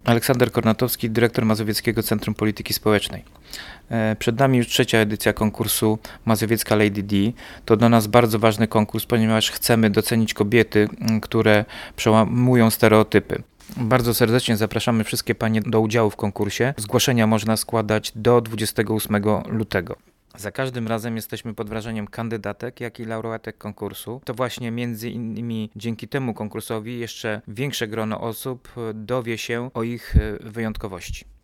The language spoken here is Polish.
Aleksander Kornatowski, dyrektor Mazowieckiego Centrum Polityki Społecznej. Przed nami już trzecia edycja konkursu Mazowiecka Lady D. To dla nas bardzo ważny konkurs, ponieważ chcemy docenić kobiety, które przełamują stereotypy. Bardzo serdecznie zapraszamy wszystkie panie do udziału w konkursie. Zgłoszenia można składać do 28 lutego. Za każdym razem jesteśmy pod wrażeniem kandydatek, jak i laureatek konkursu. To właśnie między innymi dzięki temu konkursowi jeszcze większe grono osób dowie się o ich wyjątkowości.